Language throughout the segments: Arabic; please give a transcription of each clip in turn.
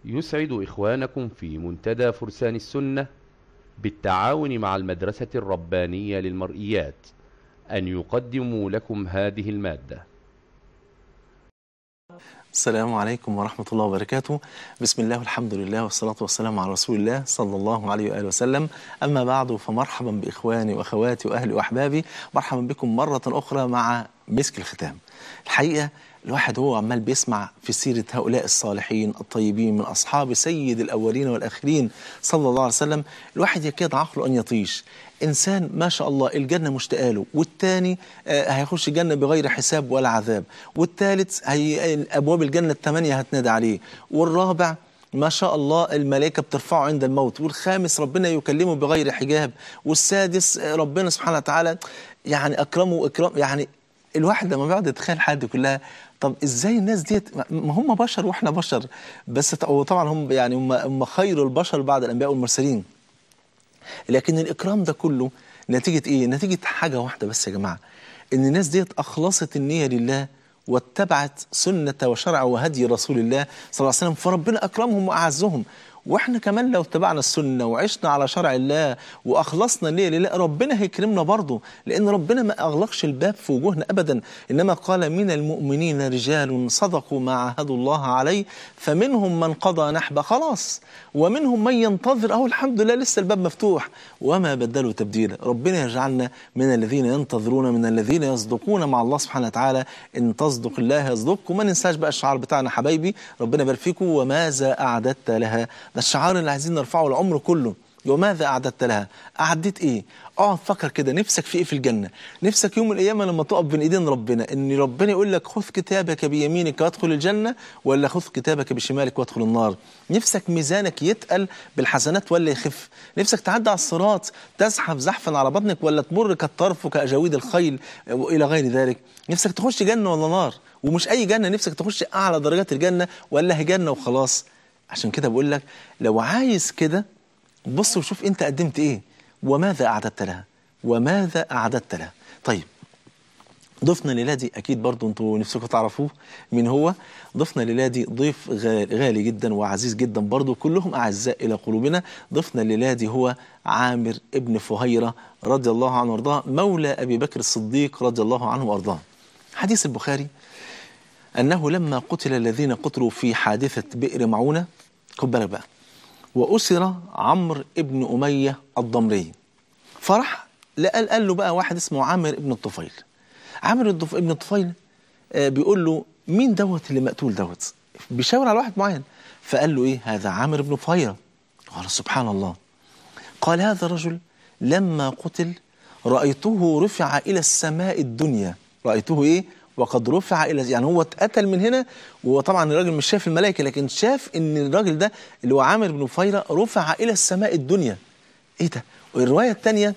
يسعد إخوانكم في منتدى فرسان السنة بالتعاون مع المدرسة الربانية للمرئيات أن يقدموا لكم هذه المادة. السلام عليكم ورحمة الله وبركاته. بسم الله والحمد لله والصلاة والسلام على رسول الله صلى الله عليه وآله وسلم. أما بعد، فمرحبا بإخواني وأخواتي وأهلي وأحبابي، مرحبا بكم مرة أخرى مع مسك الختام. الحقيقة الواحد هو عمال بيسمع في سيرة هؤلاء الصالحين الطيبين من أصحاب سيد الأولين والآخرين صلى الله عليه وسلم، الواحد يكاد عقله أن يطيش. إنسان ما شاء الله الجنة مشتاقة له، والتاني هيخش الجنة بغير حساب ولا عذاب، والثالث أبواب الجنة 8 هتنادى عليه، والرابع ما شاء الله الملائكة بترفعه عند الموت، والخامس ربنا يكلمه بغير حجاب، والسادس ربنا سبحانه وتعالى يعني أكرمه إكرام. يعني الواحد لما بيقعد يتخيل الحاجات دي كلها، طب ازاي الناس ديت؟ ما هم بشر واحنا بشر، بس طبعا هم يعني هم خير البشر بعد الأنبياء والمرسلين. لكن الإكرام ده كله نتيجة إيه؟ نتيجة حاجة واحدة بس يا جماعة، إن الناس ديت أخلصت النية لله واتبعت سنة وشرع وهدي رسول الله صلى الله عليه وسلم، فربنا أكرمهم وأعزهم. وإحنا كمان لو اتبعنا السنة وعشنا على شرع الله وأخلصنا النية لله، ربنا هيكرمنا برضه، لأن ربنا ما أغلقش الباب في وجوهنا أبدا، إنما قال من المؤمنين رجال صدقوا ما عاهدوا الله عليه فمنهم من قضى نحبه خلاص، ومنهم من ينتظر أهو الحمد لله لسه الباب مفتوح وما بدلوا تبديلا. ربنا يجعلنا من الذين ينتظرون، من الذين يصدقون مع الله سبحانه وتعالى. إن تصدق الله يصدقكم. وما ننساش بقى الشعار بتاعنا حبايبي، ربنا يبارك فيكم، وماذا أعددت لها؟ ده الشعار اللي عايزين نرفعه العمر كله. وماذا أعددت لها؟ أعديت إيه؟ اقعد فكر كده، نفسك في إيه في الجنة؟ نفسك يوم القيامة لما تقف بين إيدين ربنا إن ربنا يقول لك خذ كتابك بيمينك وادخل الجنة، ولا خذ كتابك بشمالك وادخل النار؟ نفسك ميزانك يتقل بالحسنات ولا يخف؟ نفسك تعدي على الصراط تزحف زحفا على بطنك، ولا تمر كالطرف وكأجاويد الخيل وإلى غير ذلك؟ نفسك تخش جنة ولا نار؟ ومش أي جنة، نفسك تخش أعلى درجات الجنة ولا هي جنة وخلاص؟ عشان كده بقول لك لو عايز كده بص وشوف انت قدمت ايه. وماذا اعددت لها؟ وماذا اعددت لها؟ طيب، ضيفنا الليله دي اكيد برضو انتوا نفسكم تعرفوه مين هو. ضيفنا الليله دي ضيف غالي جدا وعزيز جدا برضو، كلهم اعزاء الى قلوبنا. ضيفنا الليله دي هو عامر ابن فهيرة رضي الله عنه وارضاه، مولى ابي بكر الصديق رضي الله عنه وارضاه. حديث البخاري انه لما قتل الذين قتلوا في حادثة بئر معونة، خد بالك بقى، وأسر عمرو ابن أمية الضمري، فرح قال له بقى واحد اسمه عامر ابن الطفيل. عامر ابن الطفيل بيقول له مين دوت اللي مقتول دوت؟ بيشاور على واحد معين، فقال له ايه؟ هذا عامر ابن فهيرة. قال سبحان الله. قال هذا رجل لما قتل رأيته رفع إلى السماء الدنيا. رأيته ايه؟ وقد رفع إلى، يعني هو اتقتل من هنا، وطبعا الراجل مش شايف الملائكة، لكن شاف ان الراجل ده اللي هو عامر بن فهيرة رفع إلى السماء الدنيا. ايه ده؟ والرواية الثانية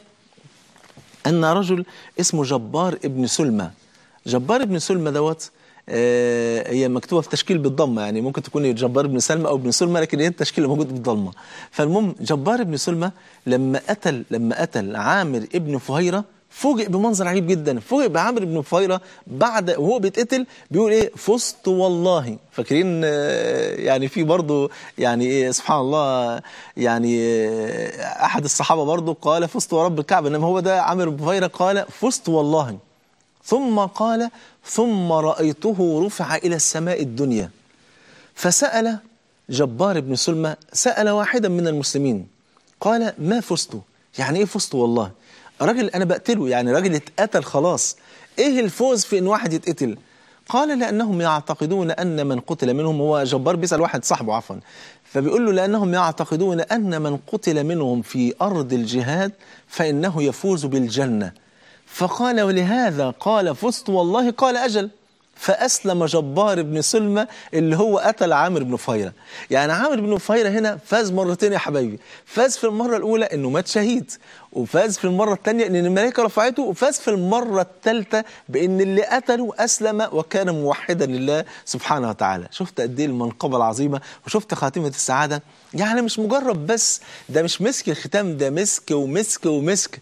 أن رجل اسمه جبار ابن سلمى. جبار ابن سلمى دوت هي مكتوبة في تشكيل بالضمة، يعني ممكن تكون جبار ابن سلمى أو ابن سلمى، لكن هي التشكيل موجود بالضمة. فالمهم جبار ابن سلمى لما قتل عامر ابن فهيرة فوجئ بمنظر عجيب جدا. فوجئ بعامر ابن فهيرة بعد وهو بيتقتل بيقول ايه؟ فزت والله. فاكرين يعني في برضه يعني ايه سبحان الله، يعني احد الصحابة برضه قال فزت ورب الكعبة، انما هو ده عامر بن فهيرة قال فزت والله. ثم قال ثم رأيته رفع إلى السماء الدنيا. فسأل جبار بن سلمى، سأل واحدا من المسلمين قال ما فزت؟ يعني ايه فزت والله؟ راجل انا بقتله، يعني راجل اتقتل خلاص، ايه الفوز في ان واحد يتقتل؟ قال لأنهم يعتقدون أن من قتل منهم، هو جبار بيسأل واحد صاحبه عفوا، فبيقول له لأنهم يعتقدون أن من قتل منهم في أرض الجهاد فإنه يفوز بالجنة. فقال ولهذا قال فزت والله؟ قال أجل. فأسلم جبار بن سلمى اللي هو قتل عامر بن فهيرة. يعني عامر بن فهيرة هنا فاز مرتين يا حبايبي، فاز في المرة الأولى إنه مات شهيد، وفاز في المرة الثانية إن الملائكة رفعته، وفاز في المرة الثالثة بإن اللي قتله أسلم وكان موحدا لله سبحانه وتعالى. شفت قد إيه المنقبة العظيمة، وشفت خاتمة السعادة. يعني مش مجرد بس ده مش مسك الختام، ده مسك ومسك ومسك.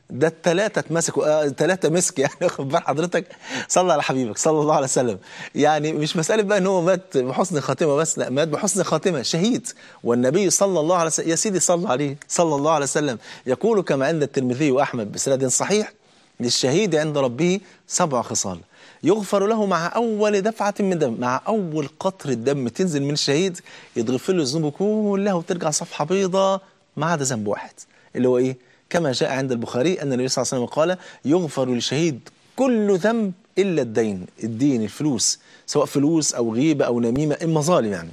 ده الثلاثة اتمسكوا، ثلاثة مسك يعني. واخد بال حضرتك؟ صلى على حبيبك صلى الله عليه وسلم. يعني مش مسألة بقى ان هو مات بحسن خاتمة بس، لا، مات بحسن خاتمة شهيد. والنبي صلى الله عليه وسلم، يا سيدي صلى عليه صلى الله عليه وسلم، يقول كما عند الترمذي وأحمد بسند صحيح: للشهيد عند ربه 7 خصال يغفر له مع أول دفعة من دم، مع أول قطرة دم تنزل من الشهيد يتغفر له ذنوبه كلها وترجع صفحة بيضاء ما عدا ذنب واحد، اللي هو إيه؟ كما جاء عند البخاري أن النبي صلى الله عليه وسلم قال: يغفر للشهيد كل ذنب إلا الدين، الدين الفلوس، سواء فلوس أو غيبة أو نميمة، المظالم يعني.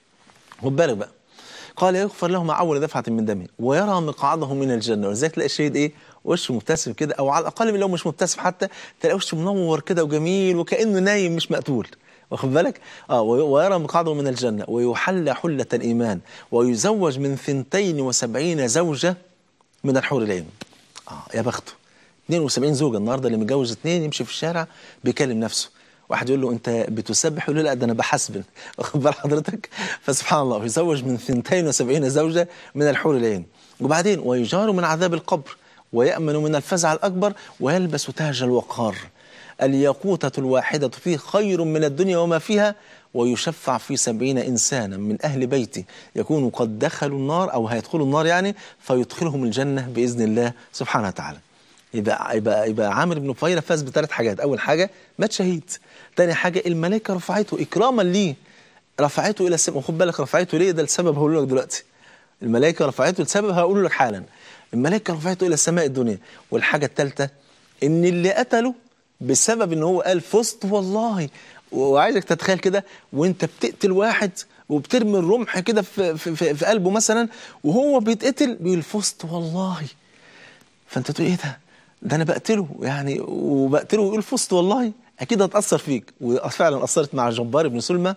خد بالك بقى، قال: يغفر له مع أول دفعة من دمه ويرى مقعده من الجنة. ولذلك تلاقي الشهيد إيه؟ وشه مبتسم كده، أو على الأقل لو مش مبتسم حتى تلاقي وشه منور كده وجميل وكأنه نايم مش مقتول. واخد بالك؟ ويرى مقعده من الجنة ويحلى حلة الإيمان ويزوج من 72 زوجة من الحور العين. يا بخته، 72 زوجة. النهارده اللي متجوز 2 يمشي في الشارع بيكلم نفسه، واحد يقول له: انت بتسبح؟ يقول له: لا، ده انا بحسبن. واخد بال حضرتك؟ فسبحان الله، يزوج من 72 زوجة من الحور العين. وبعدين ويجار من عذاب القبر ويأمن من الفزع الأكبر ويلبس تاج الوقار. الياقوتة الواحدة فيه خير من الدنيا وما فيها، ويشفع في 70 إنسانا من أهل بيته يكونوا قد دخلوا النار أو هيدخلوا النار يعني، فيدخلهم الجنة بإذن الله سبحانه وتعالى. يبقى عامر بن فهيرة فاز ب3 حاجات. أول حاجة مات شهيد. تاني حاجة الملائكة رفعته إكراما ليه، رفعته إلى السماء. وخد بالك رفعته ليه، ده السبب هقول لك دلوقتي. الملائكة رفعته لسبب هقول لك حالا. الملائكة رفعته إلى السماء الدنيا. والحاجة الثالثة إن اللي قتله بسبب إن هو قال فزت والله. وعايزك تتخيل كده وانت بتقتل واحد وبترمي الرمح كده في قلبه مثلا، وهو بيتقتل بيقول فزت والله. فانت تقول: ايه ده انا بقتله يعني، وبقتله ويقول فزت والله، اكيد هتأثر فيك. وفعلا أثرت مع جبار بن سلمى،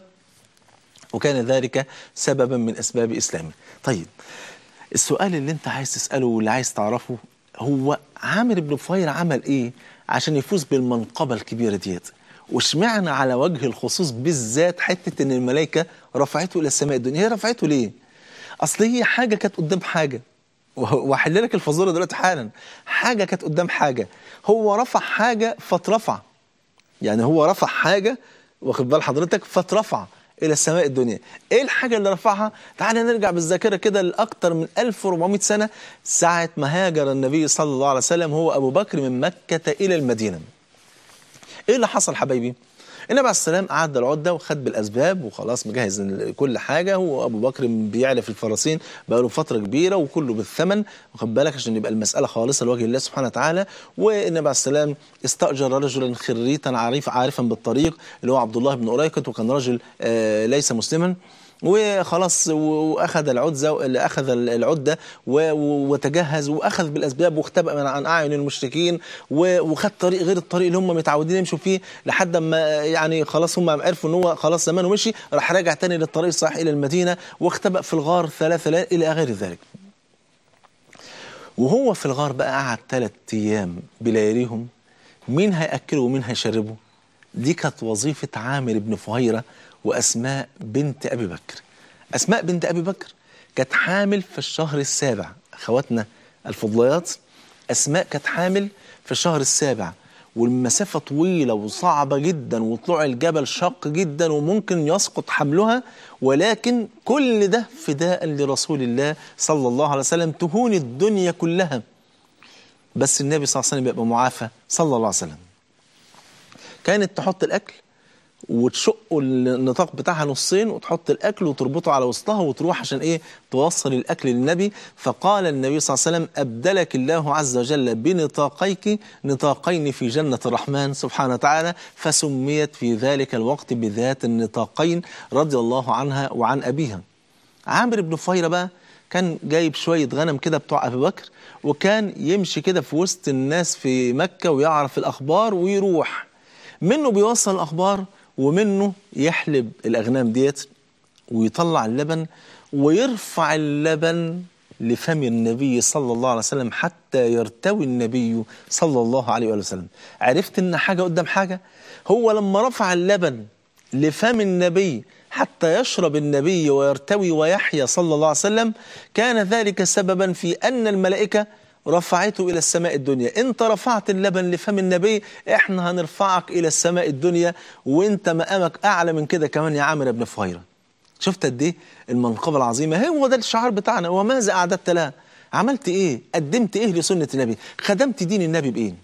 وكان ذلك سببا من أسباب إسلامه. طيب، السؤال اللي انت عايز تسأله واللي عايز تعرفه هو: عامر بن فهيرة عمل ايه عشان يفوز بالمنقبة الكبيرة ديت؟ واشمعنى على وجه الخصوص بالذات حتة ان الملائكة رفعته الى السماء الدنيا؟ هي رفعته ليه؟ اصل هي حاجة كانت قدام حاجة، وهحل لك الفزورة دلوقتي حالا. حاجة كانت قدام حاجة، هو رفع حاجة فاترفع، يعني هو رفع حاجة، واخد بال حضرتك، فاترفع إلى السماء الدنيا. إيه الحاجة اللي رفعها؟ تعالى نرجع بالذاكرة كده لأكثر من 1400 سنة، ساعة ما هاجر النبي صلى الله عليه وسلم هو أبو بكر من مكة إلى المدينة. إيه اللي حصل حبايبي؟ النبي عليه السلام قعد العدة وخد بالأسباب وخلاص مجهز كل حاجة، وأبو بكر بيعلى في الفرسين بقاله فترة كبيرة وكله بالثمن، واخد بالك، عشان يبقى المسألة خالصة لوجه الله سبحانه وتعالى. والنبي عليه السلام استأجر رجلا خريتا عارفا بالطريق اللي هو عبد الله بن أريكة، وكان رجل ليس مسلما، وخلاص واخذ العدة وتجهز واخذ بالاسباب واختبأ من عن اعين المشركين، وخد طريق غير الطريق اللي هم متعودين يمشوا فيه، لحد ما يعني خلاص هم عرفوا ان هو خلاص زمانه مشي، راح راجع تاني للطريق الصحيح الى المدينة، واختبأ في الغار 3 ليال الى غير ذلك. وهو في الغار بقى قعد 3 ايام بلياليهم، مين هيأكله ومين هيشربه؟ دي كانت وظيفة عامر بن فهيرة وأسماء بنت أبي بكر. أسماء بنت أبي بكر كانت حامل في الشهر السابع، أخواتنا الفضليات، أسماء كانت حامل في الشهر السابع، والمسافة طويلة وصعبة جدا، وطلوع الجبل شاق جدا وممكن يسقط حملها، ولكن كل ده فداء لرسول الله صلى الله عليه وسلم، تهون الدنيا كلها بس النبي صلى الله عليه وسلم يبقى معافى صلى الله عليه وسلم. كانت تحط الأكل وتشق النطاق بتاعها نصين وتحط الأكل وتربطه على وسطها وتروح عشان إيه؟ توصل الأكل للنبي. فقال النبي صلى الله عليه وسلم: أبدلك الله عز وجل بنطاقيك نطاقين في جنة الرحمن سبحانه وتعالى، فسميت في ذلك الوقت بذات النطاقين رضي الله عنها وعن أبيها. عامر بن فهيرة بقى كان جايب شوية غنم كده بتوع أبي بكر، وكان يمشي كده في وسط الناس في مكة ويعرف الأخبار ويروح منه بيوصل الأخبار، ومنه يحلب الأغنام ديت ويطلع اللبن ويرفع اللبن لفم النبي صلى الله عليه وسلم حتى يرتوي النبي صلى الله عليه وسلم. عرفت إن حاجة قدام حاجة؟ هو لما رفع اللبن لفم النبي حتى يشرب النبي ويرتوي ويحيا صلى الله عليه وسلم، كان ذلك سببا في أن الملائكة رفعته إلى السماء الدنيا. أنت رفعت اللبن لفم النبي، إحنا هنرفعك إلى السماء الدنيا، وأنت مقامك أعلى من كده كمان يا عامر بن فهيرة. شفت قد إيه المنقبة العظيمة؟ هو ده الشعار بتاعنا. وماذا أعددت لها؟ عملت إيه؟ قدمت إيه لسنة النبي؟ خدمت دين النبي بإيه؟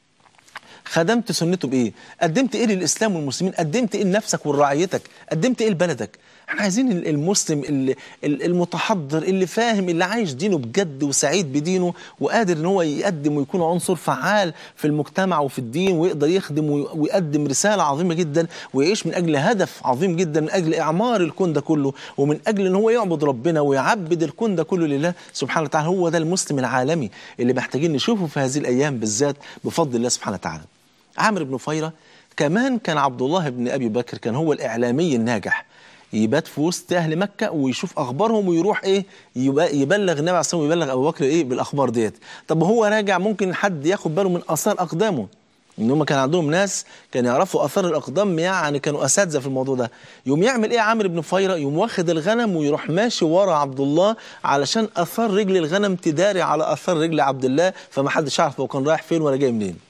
خدمت سنته بإيه؟ قدمت إيه للإسلام والمسلمين؟ قدمت إيه لنفسك ولرعيتك؟ قدمت إيه لبلدك؟ احنا عايزين المسلم المتحضر اللي فاهم، اللي عايش دينه بجد وسعيد بدينه وقادر ان هو يقدم ويكون عنصر فعال في المجتمع وفي الدين، ويقدر يخدم ويقدم رسالة عظيمة جدا، ويعيش من أجل هدف عظيم جدا، من أجل إعمار الكون ده كله، ومن أجل ان هو يعبد ربنا ويعبد الكون ده كله لله سبحانه وتعالى. هو ده المسلم العالمي اللي محتاجين نشوفه في هذه الأيام بالذات بفضل الله سبحانه وتعالى. عامر بن فهيرة كمان كان عبد الله بن أبي بكر كان هو الإعلامي الناجح، يبات في وسط أهل مكة ويشوف أخبارهم ويروح إيه يبلغ النبي عليه الصلاة والسلام ويبلغ أبو بكر إيه بالأخبار ديت. طب هو راجع ممكن حد ياخد باله من آثار أقدامه، إن هم كان عندهم ناس كان يعرفوا آثار الأقدام، يعني كانوا أساتذة في الموضوع ده. يوم يعمل إيه عامر بن فهيرة؟ يوم واخد الغنم ويروح ماشي ورا عبد الله علشان آثار رجل الغنم تداري على آثار رجل عبد الله، فما حدش يعرف هو كان رايح فين ولا جاي منين.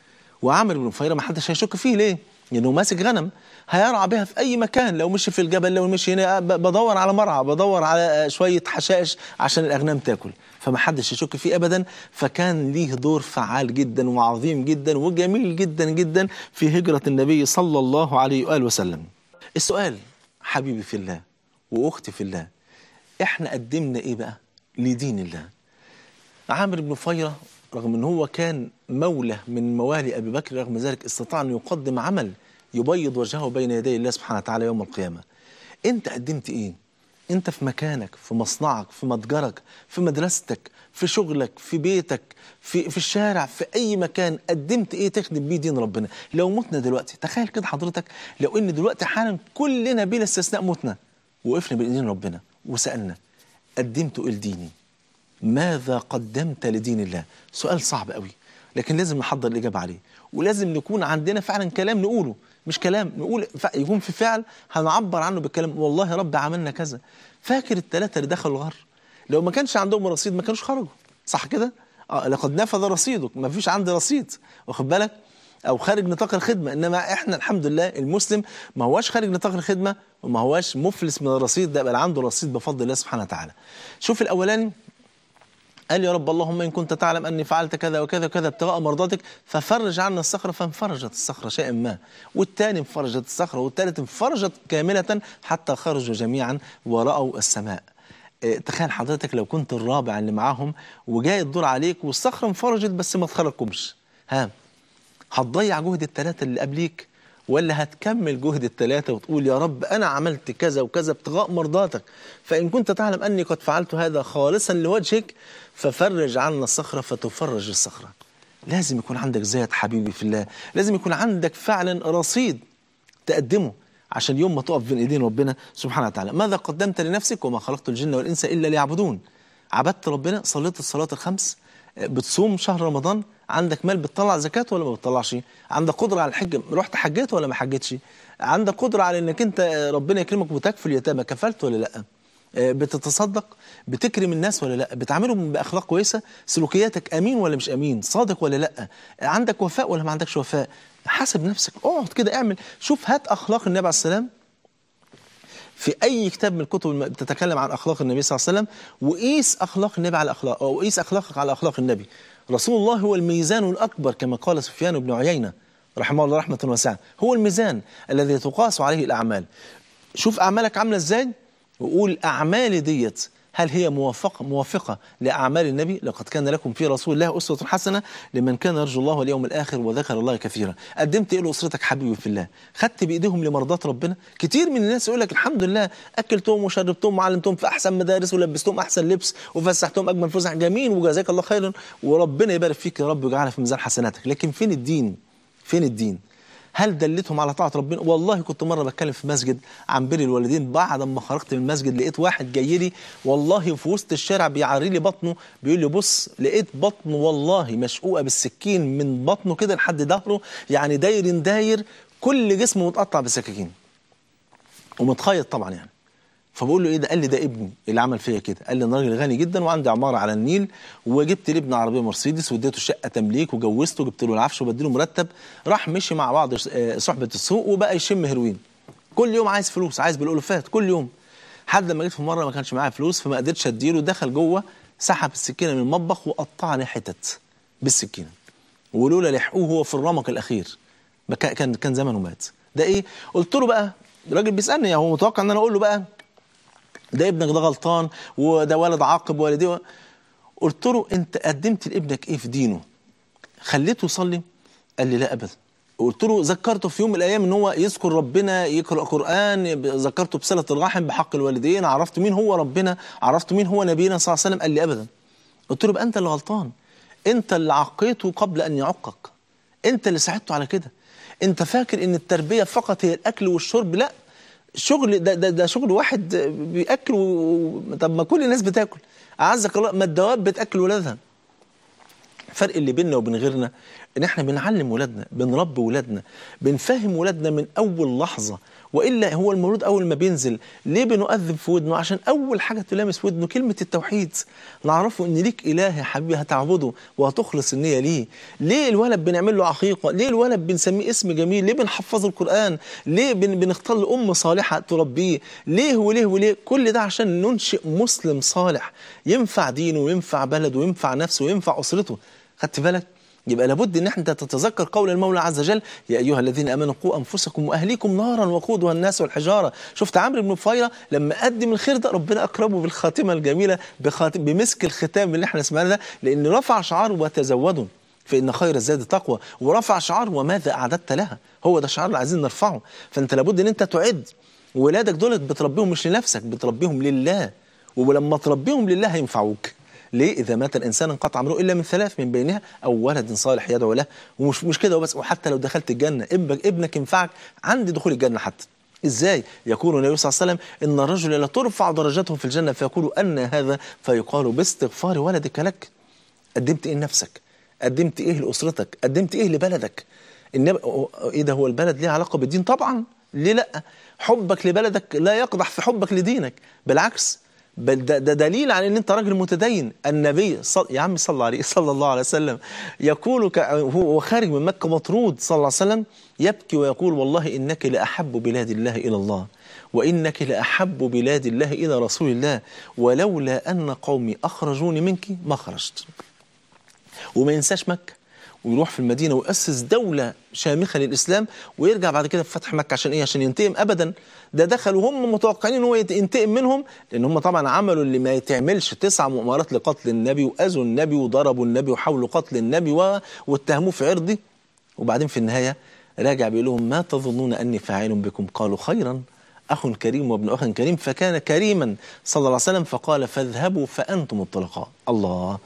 وعامر بن فهيرة ما حدش هيشك فيه، ليه؟ لأنه ماسك غنم هيرعى بها في أي مكان، لو مشي في الجبل، لو مشي هنا، بدور على مرعى، بدور على شوية حشائش عشان الأغنام تاكل، فما حدش يشك فيه أبدا. فكان ليه دور فعال جدا وعظيم جدا وجميل جدا جدا في هجرة النبي صلى الله عليه وآله وسلم. السؤال حبيبي في الله وأختي في الله، إحنا قدمنا إيه بقى لدين الله؟ عامر بن فهيرة رغم أنه هو كان مولى من موالي أبي بكر، رغم ذلك استطاع أن يقدم عمل يبيض وجهه بين يدي الله سبحانه وتعالى يوم القيامة. أنت قدمت إيه؟ أنت في مكانك، في مصنعك، في متجرك، في مدرستك، في شغلك، في بيتك، في الشارع، في أي مكان، قدمت إيه تخدم بيه دين ربنا؟ لو متنا دلوقتي، تخيل كده حضرتك لو إن دلوقتي حالا كلنا بلا استثناء متنا وقفنا بين دين ربنا وسألنا قدمت إيه لديني؟ ماذا قدمت لدين الله؟ سؤال صعب قوي، لكن لازم نحضر الإجابة عليه، ولازم نكون عندنا فعلا كلام نقوله، مش كلام نقول يكون في فعل هنعبر عنه بالكلام. والله يا رب عملنا كذا. فاكر الثلاثة اللي دخلوا الغار لو ما كانش عندهم رصيد ما كانوش خرجوا، صح كده؟ لقد نفذ رصيدك، ما فيش عندي رصيد، واخد بالك؟ أو خارج نطاق الخدمة. إنما إحنا الحمد لله المسلم ما هواش خارج نطاق الخدمة وما هواش مفلس من الرصيد ده، بل عنده رصيد بفضل الله سبحانه وتعالى. شوف الأولاني قال يا رب اللهم إن كنت تعلم أني فعلت كذا وكذا وكذا ابتغاء مرضاتك ففرج عنا الصخرة، فانفرجت الصخرة شيئا ما. والثاني انفرجت الصخرة، والثالث انفرجت كاملة حتى خرجوا جميعا ورأوا السماء. تخيل حضرتك لو كنت الرابع اللي معاهم وجاي الدور عليك والصخرة انفرجت بس ما تخرجكمش، هتضيع جهد الثلاثة اللي قبليك ولا هتكمل جهد الثلاثة وتقول يا رب أنا عملت كذا وكذا ابتغاء مرضاتك، فإن كنت تعلم أني قد فعلت هذا خالصا لوجهك ففرج عنا الصخرة فتفرج الصخرة. لازم يكون عندك ذات حبيبي في الله، لازم يكون عندك فعلا رصيد تقدمه عشان يوم ما تقف بين ايدين ربنا سبحانه وتعالى. ماذا قدمت لنفسك؟ وما خلقت الجن والإنس إلا ليعبدون. عبدت ربنا، صليت الصلاة الخمس، بتصوم شهر رمضان، عندك مال بتطلع زكاة ولا ما بتطلعش؟ عندك قدرة على الحج، رحت حجيت ولا ما حجيتش؟ عندك قدرة على انك انت ربنا يكرمك وتكفل اليتامى، كفلت ولا لا؟ بتتصدق، بتكرم الناس ولا لا؟ بتعاملهم بأخلاق كويسة، سلوكياتك أمين ولا مش أمين، صادق ولا لا؟ عندك وفاء ولا ما عندكش وفاء؟ حاسب نفسك، اقعد كده اعمل، شوف هات أخلاق النبي عليه السلام في أي كتاب من الكتب اللي بتتكلم عن أخلاق النبي صلى الله عليه وسلم، وقيس أخلاق النبي على أخلاق، أو قيس أخلاقك على أخلاق النبي. رسول الله هو الميزان الأكبر كما قال سفيان بن عيينة رحمه الله رحمة واسعة، هو الميزان الذي تقاس عليه الأعمال. شوف أعمالك عاملة إزاي وقول أعمالي ديت هل هي موافقة لأعمال النبي؟ لقد كان لكم في رسول الله أسوة حسنة لمن كان يرجو الله واليوم الآخر وذكر الله كثيرا. قدمت إيه لأسرتك حبيبي في الله؟ خدت بإيديهم لمرضات ربنا؟ كتير من الناس يقول لك الحمد لله أكلتهم وشربتهم وعلمتهم في أحسن مدارس ولبستهم أحسن لبس وفسحتهم أجمل فسح، جميل وجزاك الله خيرا وربنا يبارك فيك يا رب ويجعلها في ميزان حسناتك. لكن فين الدين؟ فين الدين؟ هل دلتهم على طاعة ربنا؟ والله كنت مرة بتكلم في مسجد عن بر الوالدين، بعد ما خرجت من المسجد لقيت واحد جاي لي والله في وسط الشارع بيعري لي بطنه، بيقول لي بص لقيت بطنه والله مشقوقة بالسكين من بطنه كده لحد ظهره، يعني داير كل جسمه متقطع بالسكاكين ومتخيط طبعا يعني. فبقول له ايه ده؟ قال لي ده ابني اللي عمل فيا كده. قال لي انا راجل غني جدا وعندي عماره على النيل، وجبت لابني عربيه مرسيدس واديته شقه تمليك وجوزته وجبت له العفش وبديله مرتب. راح مشي مع بعض صحبه السوق وبقى يشم هيروين كل يوم، عايز فلوس، عايز بالالوفات كل يوم. حد لما جيت في مره ما كانش معايا فلوس فما قدرتش اديله، دخل جوه سحب السكينه من المطبخ وقطعني حتت بالسكينه، ولولا لحقوه هو في الرمق الاخير كان زمانه مات. ده ايه؟ قلت له بقى، الراجل بيسالني هو متوقع ان انا اقول له بقى ده ابنك ده غلطان وده ولد عاقب والديه. قلت له انت قدمت لابنك ايه في دينه؟ خليته يصلي؟ قال لي لا ابدا. قلت له ذكرته في يوم من الايام ان هو يذكر ربنا، يقرا قران، ذكرته بصله الرحم بحق الوالدين، عرفت مين هو ربنا، عرفت مين هو نبينا صلى الله عليه وسلم؟ قال لي ابدا. قلت له يبقى انت اللي غلطان، انت اللي عقيته قبل ان يعقك، انت اللي ساعدته على كده. انت فاكر ان التربيه فقط هي الاكل والشرب؟ لا، شغل ده شغل واحد بياكل طب ما كل الناس بتاكل، اعزك الله، ما الدواب بتاكل ولادها. الفرق اللي بيننا وبين غيرنا ان احنا بنعلم ولادنا، بنربي ولادنا، بنفهم ولادنا من اول لحظه. والا هو المولود اول ما بينزل ليه بنؤذن في ودنه؟ عشان اول حاجه تلامس في ودنه كلمه التوحيد، نعرفه ان ليك اله يا حبيبي هتعبده وهتخلص النيه ليه. ليه الولد بنعمل له عقيقه؟ ليه الولد بنسميه اسم جميل؟ ليه بنحفظه القران؟ ليه بنختار له ام صالحه تربيه؟ ليه وليه وليه؟ كل ده عشان ننشئ مسلم صالح ينفع دينه وينفع بلده وينفع نفسه وينفع اسرته. خدت بالك؟ يبقى لابد ان احنا تتذكر قول المولى عز وجل: يا ايها الذين امنوا قوا انفسكم واهليكم نارا وقودها الناس والحجاره. شفت عمرو بن فهيره لما قدم الخير ده ربنا اكرمه بالخاتمه الجميله، بمسك الختام اللي احنا سمعناه ده، لان رفع شعار وتزودوا فان خير الزاد التقوى، ورفع شعار وماذا اعددت لها. هو ده الشعار اللي عايزين نرفعه. فانت لابد ان انت تعد ولادك دول، بتربيهم مش لنفسك، بتربيهم لله، ولما تربيهم لله هينفعوك. ليه؟ إذا مات الإنسان انقطع عمله إلا من ثلاث، من بينها أو ولد صالح يدعو له. ومش كده وبس، وحتى لو دخلت الجنة ابنك ينفعك عند دخول الجنة حتى. إزاي؟ يقول النبي صلى الله عليه وسلم: إن الرجل لا ترفع درجته في الجنة فيقول أن هذا، فيقال باستغفار ولدك لك. قدمت إيه لنفسك؟ قدمت إيه لأسرتك؟ قدمت إيه لبلدك؟ إيه ده؟ هو البلد ليه علاقة بالدين؟ طبعا، ليه لأ؟ حبك لبلدك لا يقدح في حبك لدينك، بالعكس، بل ده دليل على ان انت راجل متدين. النبي يا عم صلى عليه صلى الله عليه وسلم يقول هو خارج من مكة مطرود صلى الله عليه وسلم، يبكي ويقول: والله انك لاحب بلاد الله الى الله، وانك لاحب بلاد الله الى رسول الله، ولولا ان قومي اخرجوني منك ما خرجت. وما ينساش مكة، ويروح في المدينة ويأسس دولة شامخة للإسلام، ويرجع بعد كده في فتح مكة. عشان إيه؟ عشان ينتقم؟ أبدا، ده دخلوا هم متوقعين إن هو ينتقم منهم، لأن هم طبعا عملوا اللي ما يتعملش، 9 مؤامرات لقتل النبي، وأذوا النبي وضربوا النبي وحاولوا قتل النبي واتهموه في عرضه. وبعدين في النهاية راجع بيقول لهم: ما تظنون أني فاعل بكم؟ قالوا: خيرا، أخ كريم وابن أخ كريم. فكان كريما صلى الله عليه وسلم فقال: فاذهبوا فأنتم الطلقاء. الله،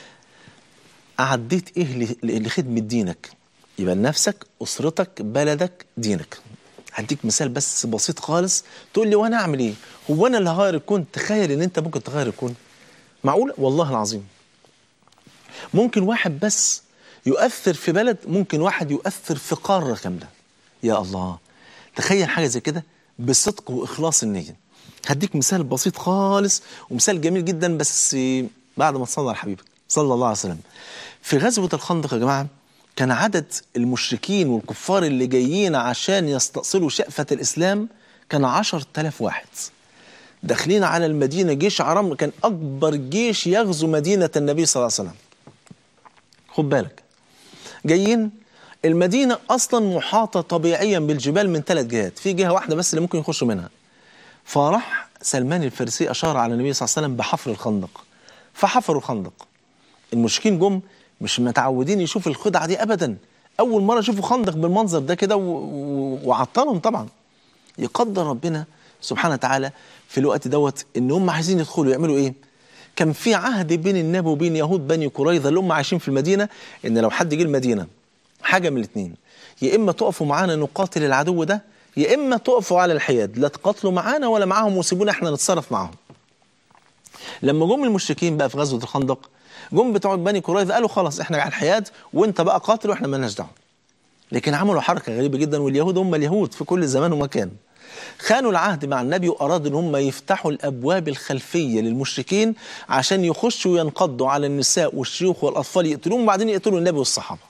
أعديت إيه لخدمة دينك؟ يبقى نفسك، أسرتك، بلدك، دينك. هديك مثال بس بسيط خالص. تقول لي وأنا أعمل إيه؟ هو أنا اللي هغير الكون؟ تخيل إن أنت ممكن تغير الكون. معقول؟ والله العظيم ممكن واحد بس يؤثر في بلد، ممكن واحد يؤثر في قارة كاملة. يا الله، تخيل حاجة زي كده بصدق وإخلاص النية. هديك مثال بسيط خالص ومثال جميل جدا، بس بعد ما تصلى على حبيبك صلى الله عليه وسلم. في غزوة الخندق يا جماعة، كان عدد المشركين والكفار اللي جايين عشان يستأصلوا شأفة الإسلام كان 10,000 واحد داخلين على المدينة. جيش عرم كان أكبر جيش يغزو مدينة النبي صلى الله عليه وسلم. خد بالك، جايين المدينة أصلا محاطة طبيعيا بالجبال من 3 جهات، في جهة واحدة بس اللي ممكن يخشوا منها. فراح سلمان الفارسي أشار على النبي صلى الله عليه وسلم بحفر الخندق، فحفروا الخندق. المشركين جم مش متعودين يشوفوا الخدعة دي أبدا، أول مرة يشوفوا خندق بالمنظر ده كده، وعطلهم طبعا. يقدر ربنا سبحانه وتعالى في الوقت دوت إن هم عايزين يدخلوا يعملوا إيه؟ كان في عهد بين النبي وبين يهود بني قريظة اللي هم عايشين في المدينة، إن لو حد جه المدينة حاجة من الاثنين: يا إما تقفوا معانا نقاتل العدو ده، يا إما تقفوا على الحياد، لا تقاتلوا معانا ولا معاهم وسيبونا إحنا نتصرف معاهم. لما جم المشركين بقى في غزوة الخندق، جم بتوع بني قريظة قالوا: خلاص احنا على الحياد وانت بقى قاتل واحنا مالناش دعوه. لكن عملوا حركه غريبه جدا، واليهود هم اليهود في كل زمان ومكان. خانوا العهد مع النبي وأرادوا أن هم يفتحوا الأبواب الخلفية للمشركين عشان يخشوا وينقضوا على النساء والشيوخ والأطفال يقتلوهم وبعدين يقتلوا النبي والصحابة.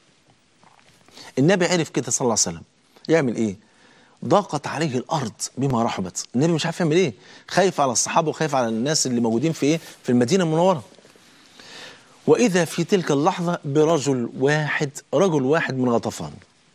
النبي عرف كده صلى الله عليه وسلم يعمل إيه؟ ضاقت عليه الأرض بما رحبت. النبي مش عارف يعمل إيه، خايف على الصحابة وخايف على الناس اللي موجودين في إيه؟ في المدينة المنورة. وإذا في تلك اللحظة برجل واحد، رجل واحد من غطفان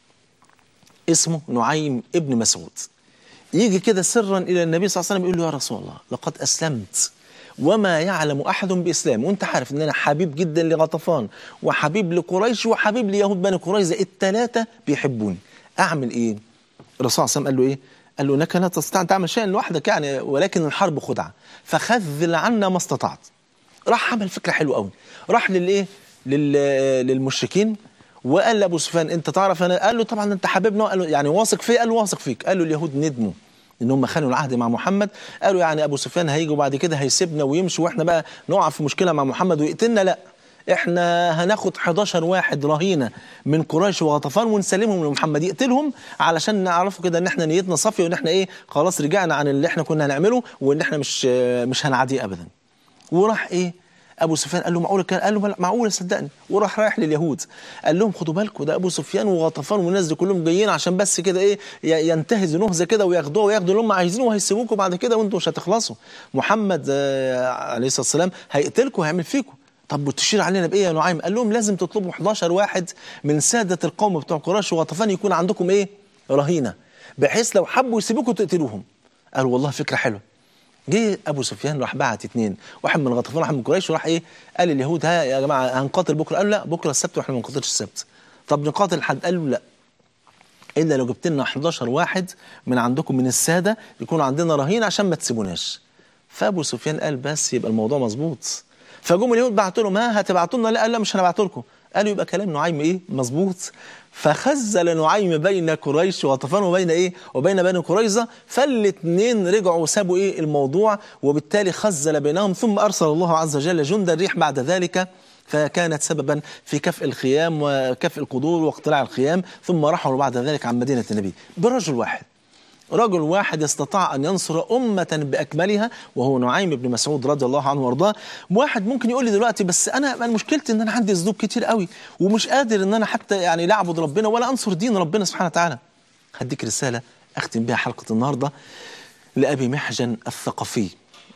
اسمه نعيم ابن مسعود، يجي كده سرا إلى النبي صلى الله عليه وسلم يقول له: يا رسول الله لقد أسلمت وما يعلم أحد بإسلام، وأنت عارف أن أنا حبيب جدا لغطفان وحبيب لقريش وحبيب ليهود بني قريظة، الثلاثة بيحبوني، أعمل إيه؟ الرسول صلى الله عليه وسلم قال له إيه؟ قال له: إنك لا تستطيع أن تعمل شيئا لوحدك يعني، ولكن الحرب خدعة، فخذل عنا ما استطعت. راح عمل فكرة حلوة قوي، راح للإيه؟ للمشركين وقال لأبو سفيان: أنت تعرف أنا؟ قال له: طبعا أنت حبيبنا. قال له: يعني واثق فيه؟ قال له: واثق فيك. قال له: اليهود ندموا ان هم خانوا العهد مع محمد، قالوا يعني ابو سفيان هيجي وبعد كده هيسيبنا ويمشي واحنا بقى نقع في مشكله مع محمد ويقتلنا، لا احنا هناخد 11 واحد رهينه من قريش وغطفان ونسلمهم لمحمد يقتلهم علشان نعرفوا كده ان احنا نيتنا صافيه وان احنا ايه خلاص رجعنا عن اللي احنا كنا هنعمله وان احنا مش هنعاديه ابدا. وراح ايه ابو سفيان قال له: معقول الكلام؟ قال له: معقول صدقني. وراح رايح لليهود قال لهم: خدوا بالكم ده ابو سفيان وغطفان والناس دي كلهم جايين عشان بس كده ايه ينتهزوا نهزه كده وياخدوا اللي هم عايزينه وهيسيبوكم بعد كده وانتم مش هتخلصوا. محمد عليه الصلاه والسلام هيقتلكم وهيعمل فيكم. طب وتشير علينا بايه يا نعيم؟ قال لهم: لازم تطلبوا 11 واحد من ساده القوم بتوع قريش وغطفان يكون عندكم ايه رهينه، بحيث لو حبوا يسيبوكم تقتلوهم. قالوا: والله فكره حلوه. جه ابو سفيان راح بعت اثنين، واحد من غطفان وواحد من قريش، وراح ايه قال لليهود: ها يا جماعه هنقاتل بكره. قالوا: لا بكره السبت واحنا ما نقاتلش السبت. طب نقاتل حد؟ قالوا: لا الا لو جبت لنا 11 واحد من عندكم من الساده يكون عندنا رهين عشان ما تسيبوناش. فابو سفيان قال: بس يبقى الموضوع مظبوط. فجم اليهود بعتوا لهم: ها هتبعتوا لنا؟ لا قال: لا مش هنبعتوا لكم. قالوا: يبقى كلام نعيم ايه مظبوط. فخزل نعيم بين قريش وغطفان وبين ايه وبين بني قريظه، فالاثنين رجعوا وسابوا ايه الموضوع، وبالتالي خزل بينهم. ثم ارسل الله عز وجل جندا الريح بعد ذلك، فكانت سببا في كفء الخيام وكفء القدور واقتلاع الخيام، ثم رحلوا بعد ذلك عن مدينه النبي برجل واحد. رجل واحد استطاع أن ينصر أمة بأكملها وهو نعيم بن مسعود رضي الله عنه وارضاه. واحد ممكن يقول لي دلوقتي: بس أنا مشكلتي إن أنا عندي ذنوب كتير قوي ومش قادر إن أنا حتى يعني لا أعبد ربنا ولا أنصر دين ربنا سبحانه وتعالى. هديك رسالة أختم بها حلقة النهاردة لأبي محجن الثقفي.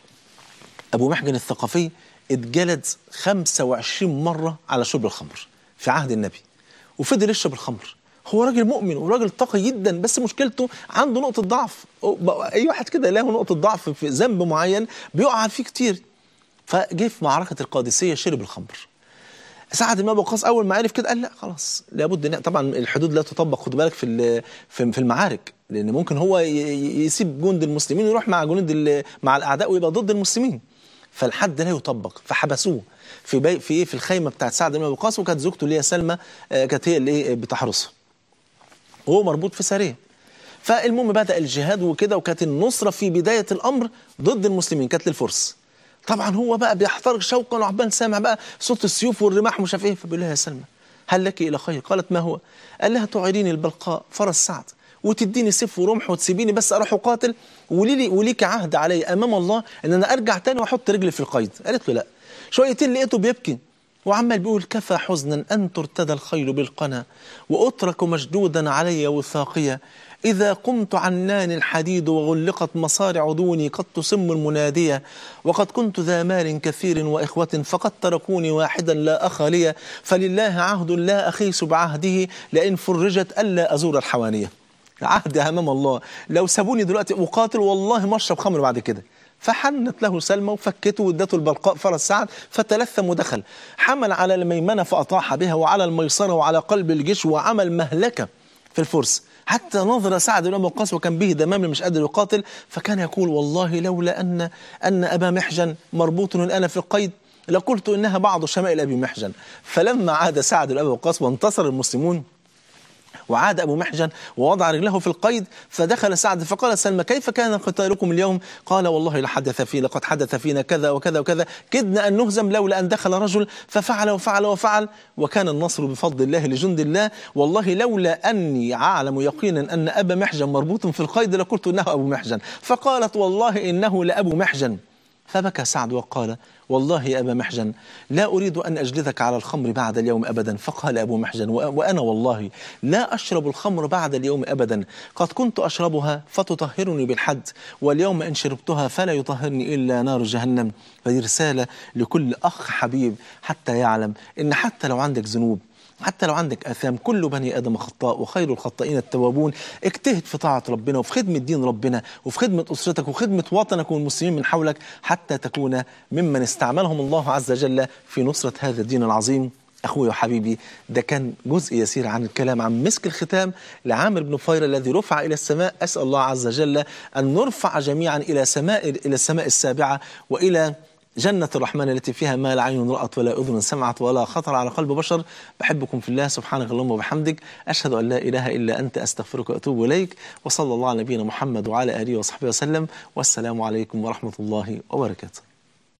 أبو محجن الثقفي اتجلد 25 مرة على شرب الخمر في عهد النبي، وفضل يشرب الخمر. هو راجل مؤمن وراجل تقي جدا، بس مشكلته عنده نقطة ضعف. أي واحد كده له نقطة ضعف في ذنب معين بيقع فيه كتير. فجه في معركة القادسية شرب الخمر. سعد بن أبي وقاص أول ما عرف كده قال: لا خلاص لابد. طبعا الحدود لا تطبق، خد بالك في المعارك، لأن ممكن هو يسيب جند المسلمين ويروح مع جنود مع الأعداء ويبقى ضد المسلمين، فالحد لا يطبق. فحبسوه في الخيمة بتاعت سعد بن أبي وقاص، وكانت زوجته اللي هي سلمى كانت هي اللي بتحرسه وهو مربوط في سارية. فالمهم بدأ الجهاد وكده، وكانت النصرة في بداية الأمر ضد المسلمين كانت للفرس. طبعا هو بقى بيحترق شوقا وعبان سامع بقى صوت السيوف والرماح ومش عارف ايه، فبيقول لها: يا سلمى هل لك إلى خير؟ قالت: ما هو؟ قال لها: تعيريني البلقاء فرس سعد وتديني سيف ورمح وتسيبيني بس أروح أقاتل وليك عهد علي أمام الله إن أنا أرجع تاني وأحط رجلي في القيد. قالت له: لا. شويتين لقيته بيبكي وعمال بيقول: كفى حزنا أن ترتدى الخيل بالقنا وأترك مشدودا علي وثاقيا، إذا قمت عنان الحديد وغلقت مصارع دوني قد تسم المنادية، وقد كنت ذا مال كثير وإخوة فقد تركوني واحدا لا أخ لي، فلله عهد لا أخيس بعهده لئن فرجت ألا أزور الحوانية. عهد أمام الله لو سابوني دلوقتي أقاتل والله ما أشرب خمر بعد كده. فحنت له سلمى وفكته وادته البلقاء فرس سعد، فتلثم ودخل، حمل على الميمنة فأطاح بها وعلى الميسرة وعلى قلب الجيش وعمل مهلكة في الفرس، حتى نظر سعد بن أبي وقاص وكان به دمام مش قادر يقاتل، فكان يقول: والله لولا أن أبا محجن مربوط الآن في القيد لقلت إنها بعض شمائل أبي محجن. فلما عاد سعد بن أبي وقاص وانتصر المسلمون وعاد أبو محجن ووضع رجله في القيد، فدخل سعد فقال سلمى كيف كان قتالكم اليوم؟ قال والله لقد حدث فينا كذا وكذا وكذا، كدنا أن نهزم لولا أن دخل رجل ففعل وفعل وفعل، وكان النصر بفضل الله لجند الله، والله لولا أني أعلم يقينا أن أبا محجن مربوط في القيد لقلت إنه أبو محجن. فقالت والله إنه لأبو محجن. فبكى سعد وقال والله يا أبا محجن لا أريد أن أجلدك على الخمر بعد اليوم أبدا. فقال أبو محجن وأنا والله لا أشرب الخمر بعد اليوم أبدا، قد كنت أشربها فتطهرني بالحد، واليوم إن شربتها فلا يطهرني إلا نار جهنم. فدي رسالة لكل أخ حبيب حتى يعلم إن حتى لو عندك ذنوب، حتى لو عندك آثام، كل بني آدم خطاء وخير الخطائين التوابون. اجتهد في طاعة ربنا وفي خدمة دين ربنا وفي خدمة أسرتك وخدمة وطنك والمسلمين من حولك، حتى تكون ممن استعملهم الله عز وجل في نصرة هذا الدين العظيم. أخوي وحبيبي، ده كان جزء يسير عن الكلام عن مسك الختام لعامر بن فيرة الذي رفع إلى السماء. أسأل الله عز وجل أن نرفع جميعا إلى السماء السابعة وإلى جنة الرحمن التي فيها ما لا عين رأت ولا أذن سمعت ولا خطر على قلب بشر. بحبكم في الله، سبحانك اللهم وبحمدك، أشهد أن لا إله إلا أنت، أستغفرك وأتوب إليك، وصلى الله على نبينا محمد وعلى آله وصحبه وسلم، والسلام عليكم ورحمة الله وبركاته.